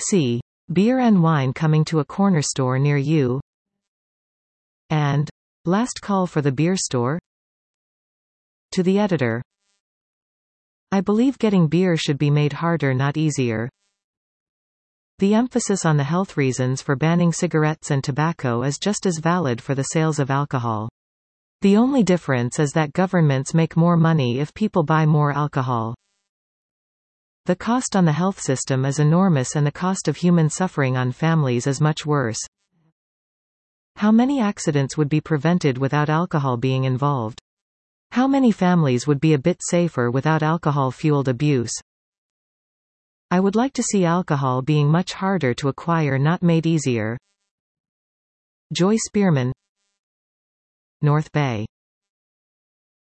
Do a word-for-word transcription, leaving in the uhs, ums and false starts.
C. Beer and wine coming to a corner store near you. And last call for the beer store? To the editor. I believe getting beer should be made harder, not easier. The emphasis on the health reasons for banning cigarettes and tobacco is just as valid for the sales of alcohol. The only difference is that governments make more money if people buy more alcohol. The cost on the health system is enormous and the cost of human suffering on families is much worse. How many accidents would be prevented without alcohol being involved? How many families would be a bit safer without alcohol-fueled abuse? I would like to see alcohol being much harder to acquire, not made easier. Joy Spearman, North Bay.